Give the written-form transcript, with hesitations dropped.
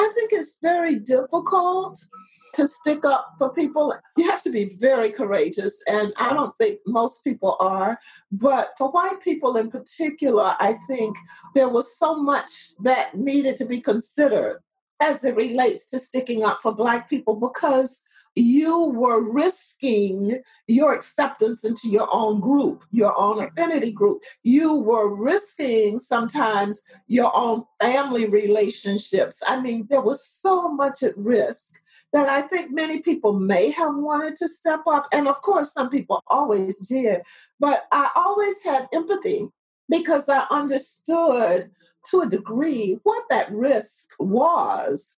I think it's very difficult to stick up for people. You have to be very courageous, and I don't think most people are. But for white people in particular, I think there was so much that needed to be considered as it relates to sticking up for Black people because you were risking your acceptance into your own group, your own affinity group. You were risking sometimes your own family relationships. I mean, there was so much at risk that I think many people may have wanted to step up. And of course, some people always did. But I always had empathy because I understood to a degree what that risk was.